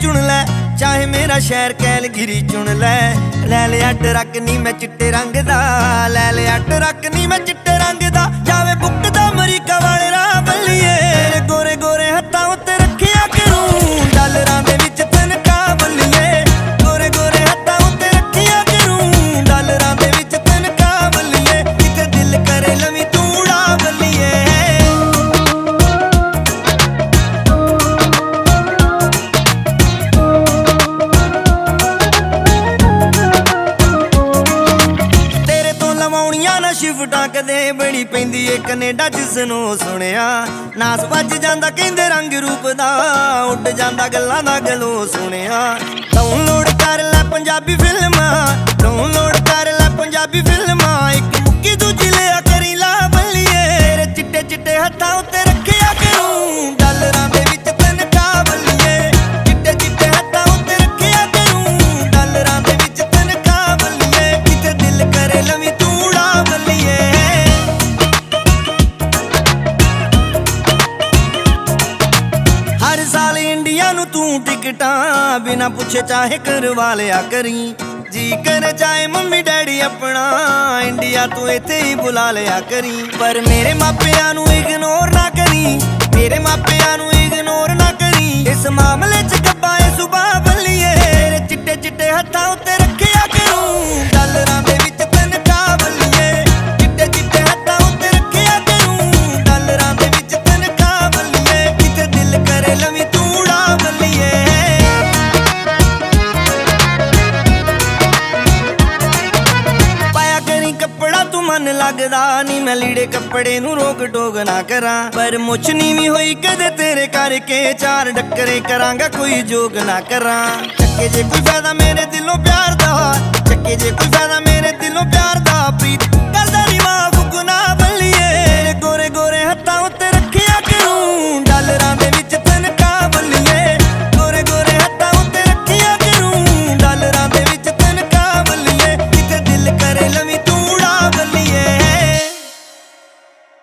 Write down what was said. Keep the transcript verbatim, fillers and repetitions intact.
चुन लै, चाहे मेरा शहर कैलगिरी चुन लै। लै लिया ट्रक नी मैं चिट्टे रंग दा, लै लिया ट्रक नी मैं चिट्टे रंग दा। जावे बुकदा अमरीका वाले राह बल्लिए, गोरे गोरे हत्थां उत्ते रखिया करूं डालरां दे विच तनखा बल्लिए। गोरे गोरे हत्थां उत्ते रखिया करूं डालरां दे विच तनखा बल्लिए। किते दिल करे लवी तू उड़ा बल्लिए। शिफ्टां कदे बड़ी पैंदी ए कनेडा जिसनों सुनिया। नास भज जांदा कहंदे रंग रूप दा, उड़ जांदा गल्लां दा गलों सुनिया। डाउनलोड कर लै पंजाबी फिल्मां, डाउनलोड कर लै पंजाबी फिल्मां। इक मुक्की दूजी लिया करी ला बल्लिए, चिट्टे चिट्टे हत्थां उत्ते रखिया करूं डालरां दे विच तनखा बल्लिए। चिट्टे चिट्टे हत्थां उत्ते रखिया करूं डालरां दे विच तनखा बल्लिए। किते दिल करे लवी तू उड़ा बल्लिए। हर साल इंडिया नू तू टिकटां बिना पुछे चाहे करवा लिया करी। जी करे चाहे मम्मी डैडी अपना इंडिया तू इत्थे ही बुला लिया करी। पर मेरे मापियां नू इग्नोर ना करी, मेरे मापियां नू इग्नोर ना करी। इस मामले च गब्बा ए सुबह बल्लिए, चिट्टे चिट्टे हत्थां उत्ते रखिया करूं डालरां दे विच तनखा बल्लिए। चिट्टे चिट्टे हत्थां उत्ते रखिया करूं डालरां दे विच तनखा बल्लिए। किते दिल करे लवी तू उड़ा बल्लिए। पाया करी कपड़ा तू मन लगदा नी, मैं लीड़े कपड़े नू रोक टोक ना करा। पर मुछ नीवी होई कदे तेरे करके, चार डक्करे करांगा कोई जोग ना करा। चक्के जे कोई फायदा मेरे दिलों प्यार दा, चक्के जे कोई फायदा मेरे दिलों प्यार दा। प्रीत